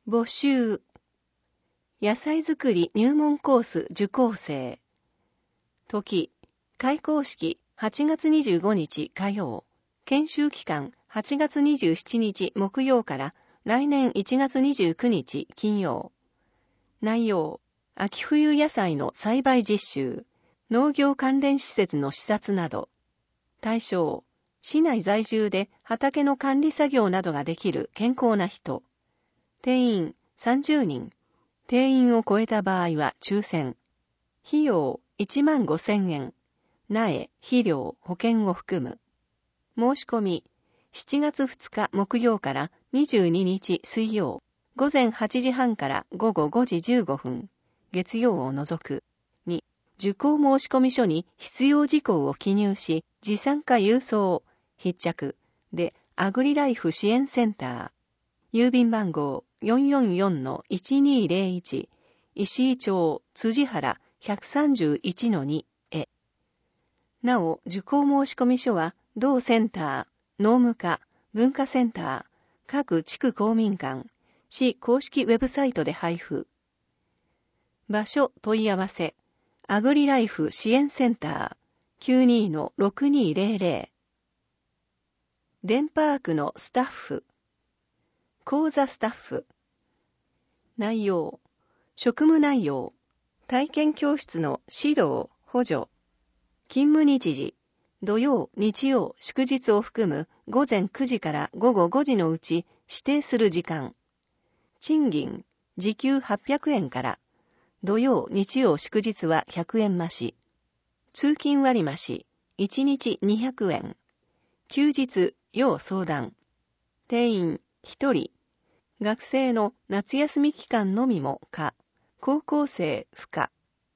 募集。野菜作り入門コース受講生。時。開講式8月25日火曜。研修期間8月27日木曜から来年1月29日金曜。内容。秋冬野菜の栽培実習。農業関連施設の視察など。対象。市内在住で畑の管理作業などができる健康な人。定員30人。定員を超えた場合は抽選。費用15,000円。苗、肥料、保険を含む。申し込み。7月2日木曜から22日水曜。午前8時半から午後5時15分。月曜を除く。2、受講申込書に必要事項を記入し、持参か郵送、必着。で、アグリライフ支援センター。郵便番号 444-1201 石井町辻原 131-2 へ。なお、受講申込書は、同センター、農務課、文化センター、各地区公民館、市公式ウェブサイトで配布。場所問い合わせ、アグリライフ支援センター 92-6200。デンパークのスタッフ。講座スタッフ。内容。職務内容。体験教室の指導、補助。勤務日時。土曜、日曜、祝日を含む午前9時から午後5時のうち指定する時間。賃金。時給800円から。土曜、日曜、祝日は100円増し。通勤割増。1日200円。休日、要相談。定員、1人。学生の夏休み期間のみも可。高校生不可。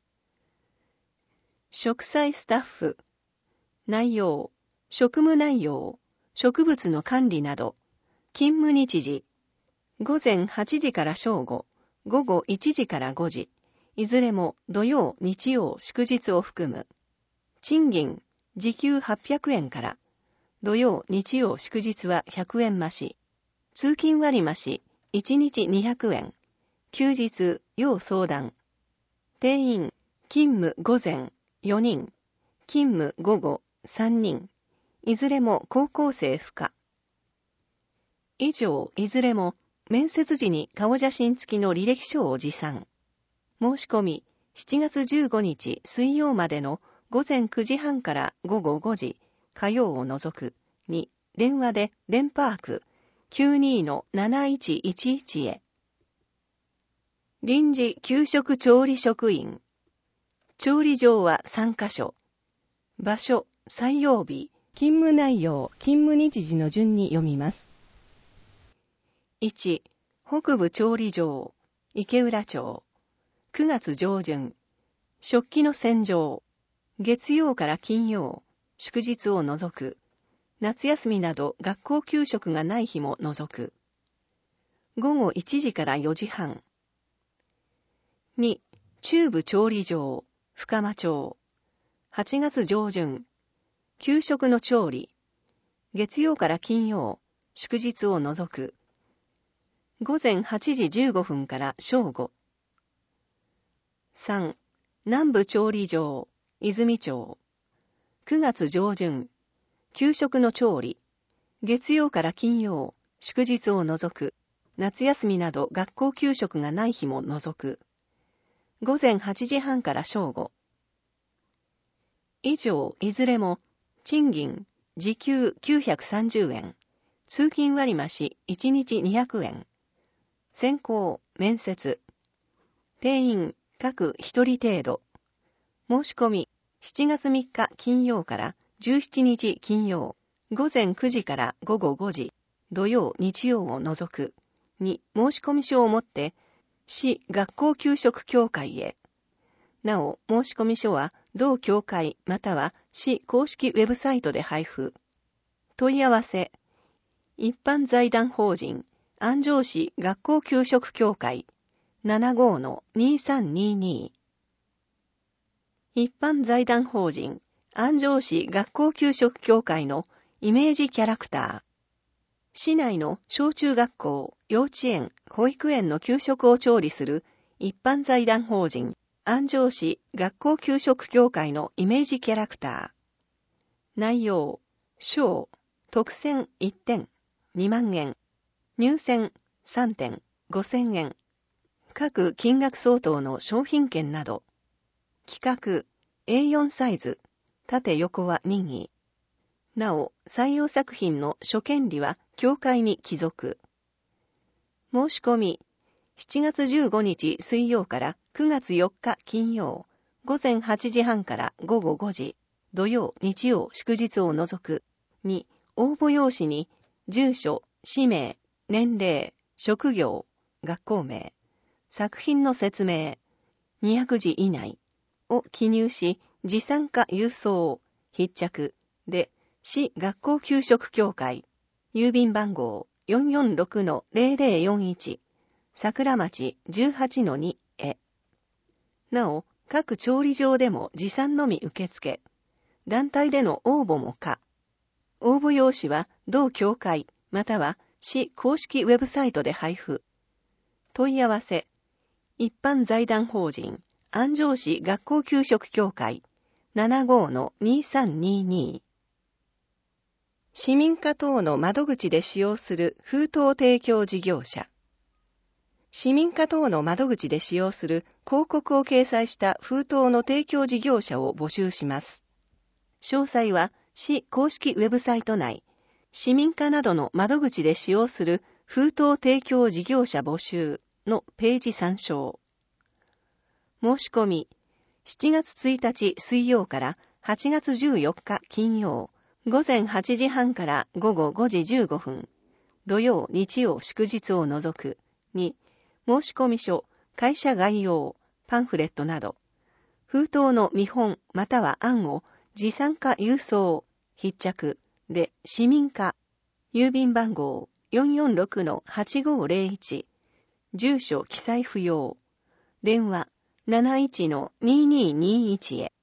植栽スタッフ。内容。職務内容。植物の管理など。勤務日時。午前8時から正午。午後1時から5時。いずれも土曜、日曜、祝日を含む。賃金。時給800円から。土曜、日曜、祝日は100円増し。通勤割増。1日200円。休日、要相談。定員、勤務午前、4人。勤務午後、3人。いずれも高校生不可。以上、いずれも、面接時に顔写真付きの履歴書を持参。申し込み、7月15日水曜までの午前9時半から午後5時、火曜を除く。2、電話でデンパーク 92-7111 へ。臨時給食調理職員。調理場は3カ所。場所、採用日、勤務内容、勤務日時の順に読みます。1、北部調理場、池浦町。9月上旬。食器の洗浄。月曜から金曜、祝日を除く。夏休みなど学校給食がない日も除く。午後1時から4時半。2、中部調理場、深間町。8月上旬。給食の調理。月曜から金曜、祝日を除く。午前8時15分から正午。3、南部調理場、泉町。9月上旬。給食の調理。月曜から金曜、祝日を除く。夏休みなど学校給食がない日も除く。午前8時半から正午。以上、いずれも、賃金、時給930円。通勤割増、1日200円。選考、面接。定員、各1人程度。申し込み、7月3日金曜から17日金曜。午前9時から午後5時。土曜、日曜を除く。2、申込書を持って、市学校給食協会へ。なお、申込書は、同協会または市公式ウェブサイトで配布。問い合わせ。一般財団法人、安城市学校給食協会。75-2322。一般財団法人、安城市学校給食協会のイメージキャラクター。 市内の小中学校、幼稚園、保育園の給食を調理する一般財団法人安城市学校給食協会のイメージキャラクター。内容、賞、特選1点、2万円、入選3点、5000円、各金額相当の商品券など。企画、A4 サイズ、縦横は任意。なお、採用作品の諸権利は協会に帰属。申し込み、7月15日水曜から9月4日金曜、午前8時半から午後5時、土曜、日曜、祝日を除く。2、応募用紙に、住所、氏名、年齢、職業、学校名、作品の説明、200字以内を記入し、持参か郵送、必着で、市学校給食協会、郵便番号 446-0041、桜町 18-2 へ。なお、各調理場でも持参のみ受付。団体での応募も可。応募用紙は同協会または市公式ウェブサイトで配布。問い合わせ。一般財団法人安城市学校給食協会 75-2322。市民課等の窓口で使用する封筒提供事業者。市民課等の窓口で使用する広告を掲載した封筒の提供事業者を募集します。詳細は市公式ウェブサイト内、市民課などの窓口で使用する封筒提供事業者募集のページ参照。申し込み、7月1日水曜から8月14日金曜、午前8時半から午後5時15分、土曜、日曜、祝日を除く。2、申込書、会社概要、パンフレットなど、封筒の見本または案を持参か郵送、必着で市民課、郵便番号 446-8501、住所記載不要、電話 71-2221 へ。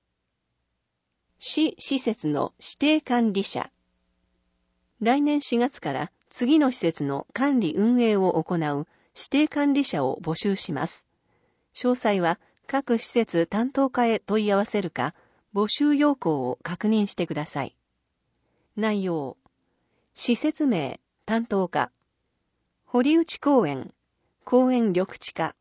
市施設の指定管理者。来年4月から次の施設の管理運営を行う指定管理者を募集します。詳細は各施設担当課へ問い合わせるか、募集要項を確認してください。内容。施設名、担当課。堀内公園、公園緑地課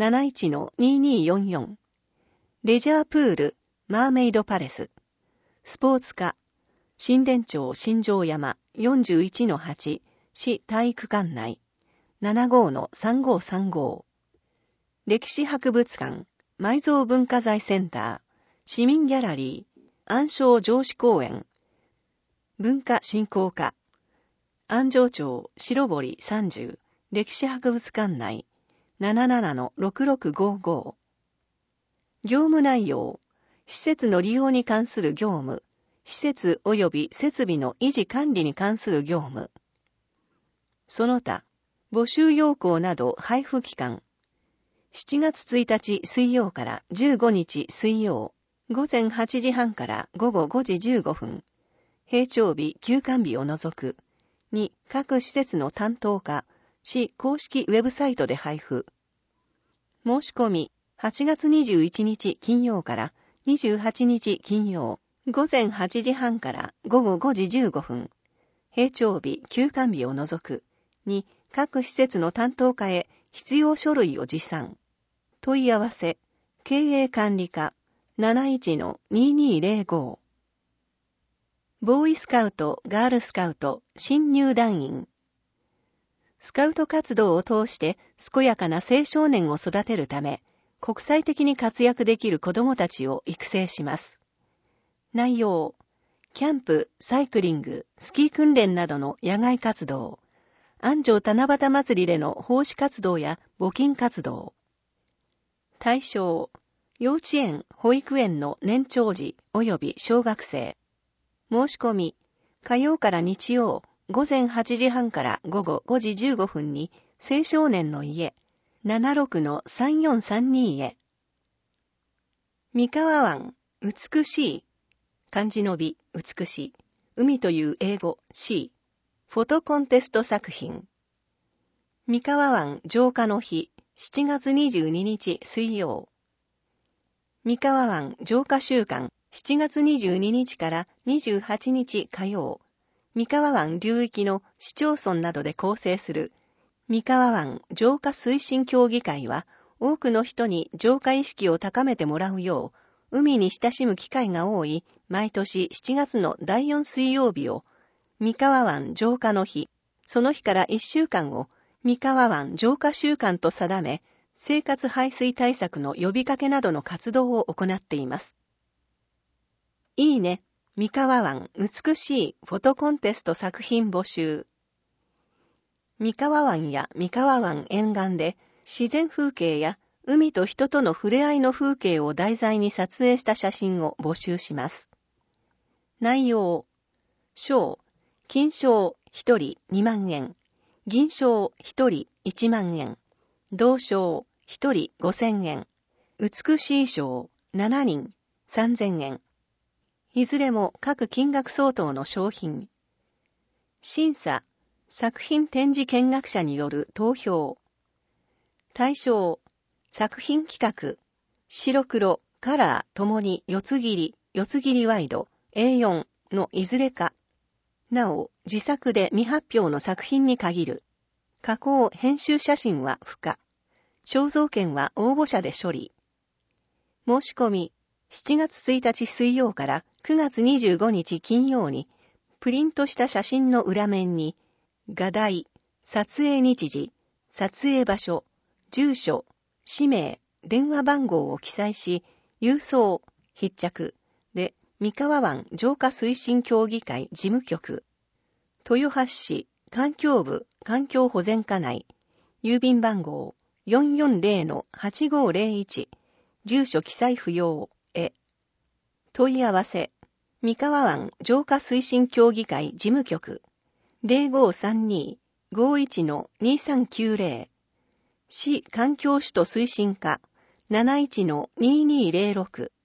71-2244。レジャープール、マーメイドパレス。スポーツ課、新田町新城山 41-8、市体育館内。75-3535。歴史博物館、埋蔵文化財センター、市民ギャラリー、安昌城址公園、文化振興課、安城町白堀30、歴史博物館内、77-6655。業務内容、施設の利用に関する業務、施設及び設備の維持管理に関する業務。その他、募集要項など配布期間。7月1日水曜から15日水曜、午前8時半から午後5時15分。閉庁日、休館日を除く。2、各施設の担当課、市公式ウェブサイトで配布。申し込み、8月21日金曜から28日金曜、午前8時半から午後5時15分。閉庁日、休館日を除く。2、各施設の担当課へ必要書類を持参。問い合わせ、経営管理課 71-2205。ボーイスカウト、ガールスカウト、新入団員。スカウト活動を通して健やかな青少年を育てるため、国際的に活躍できる子どもたちを育成します。内容、キャンプ、サイクリング、スキー訓練などの野外活動、安城七夕祭りでの奉仕活動や募金活動。対象、幼稚園、保育園の年長児及び小学生。申し込み、火曜から日曜、午前8時半から午後5時15分に青少年の家、76-3432へ。三河湾、美しい。漢字の美、美しい。海という英語、C。 フォトコンテスト作品。三河湾浄化の日、7月22日水曜。三河湾浄化週間、7月22日から28日火曜。三河湾流域の市町村などで構成する三河湾浄化推進協議会は、多くの人に浄化意識を高めてもらうよう、海に親しむ機会が多い毎年7月の第4水曜日を、三河湾浄化の日、その日から1週間を三河湾浄化週間と定め、生活排水対策の呼びかけなどの活動を行っています。いいね、三河湾美しいフォトコンテスト作品募集。三河湾や三河湾沿岸で自然風景や海と人との触れ合いの風景を題材に撮影した写真を募集します。内容、賞、金賞1人2万円、銀賞1人1万円、銅賞1人5000円、美しい賞7人3000円。いずれも各金額相当の商品。審査、作品展示見学者による投票。対象、作品企画、白黒、カラーともに四つ切りワイド、A4 のいずれか。なお、自作で未発表の作品に限る。加工・編集写真は不可。肖像権は応募者で処理。申し込み、7月1日水曜から9月25日金曜に、プリントした写真の裏面に、画題、撮影日時、撮影場所、住所、氏名、電話番号を記載し、郵送、必着で、三河湾浄化推進協議会事務局、豊橋市環境部環境保全課内、郵便番号 440-8501、住所記載不要へ。問い合わせ、三河湾浄化推進協議会事務局、0532-51-2390、市環境首都推進課、71-2206